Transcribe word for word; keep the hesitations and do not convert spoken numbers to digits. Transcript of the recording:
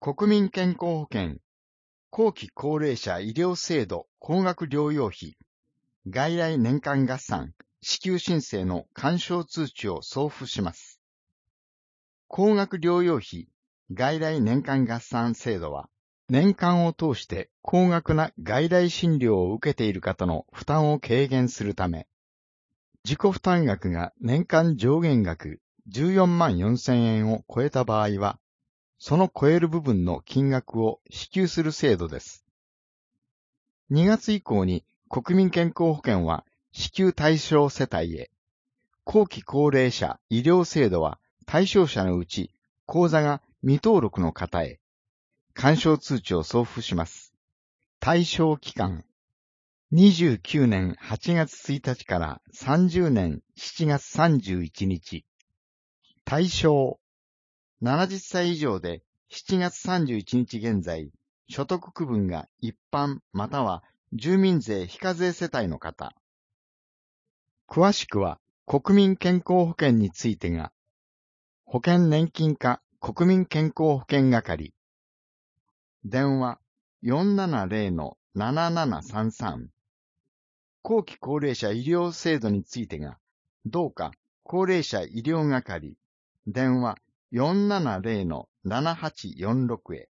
国民健康保険、後期高齢者医療制度高額療養費、外来年間合算、支給申請の勧奨通知を送付します。高額療養費、外来年間合算制度は、年間を通して高額な外来診療を受けている方の負担を軽減するため、自己負担額が年間上限額じゅうよんまんよんせんえんを超えた場合は、その超える部分の金額を支給する制度です。にがつ以降に国民健康保険は支給対象世帯へ、後期高齢者医療制度は対象者のうち口座が未登録の方へ、勧奨通知を送付します。対象期間、にじゅうきゅうねんはちがつついたちからさんじゅうねんしちがつさんじゅういちにち。対象、ななじゅっさい以上でしちがつさんじゅういちにち現在、所得区分が一般または住民税非課税世帯の方。詳しくは国民健康保険についてが、保険年金課国民健康保険係。電話 よんななゼロのななななさんさん。後期高齢者医療制度についてが、どうか高齢者医療係。電話 よんななゼロのななはちよんろく へ。